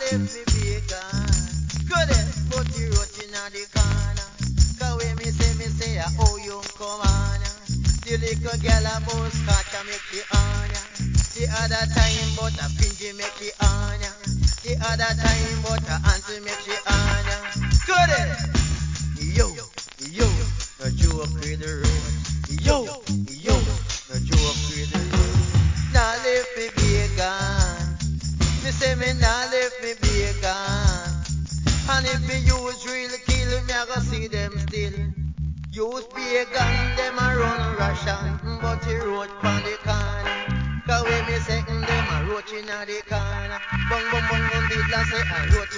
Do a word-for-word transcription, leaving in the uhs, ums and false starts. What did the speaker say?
left me bacon. Good it, but you wrote in the corner. Cause when me say, me say, oh, you come on. The little girl a bounce catch and make the on ya. The other time, but a pingy make the on ya. The other time, but a auntie make the on ya. Good it. Yo, yo, no joke with the road. Yo, yo, no joke with the road. Now left me bacon. Me say me now left me bacon. And if me use real kill, me I go see them still. Use bacon, them a run Russian, but he wrote pon the corner. Cause when me say mm, them a roach inna the corner. Bung bung bung bung, did I say I wrote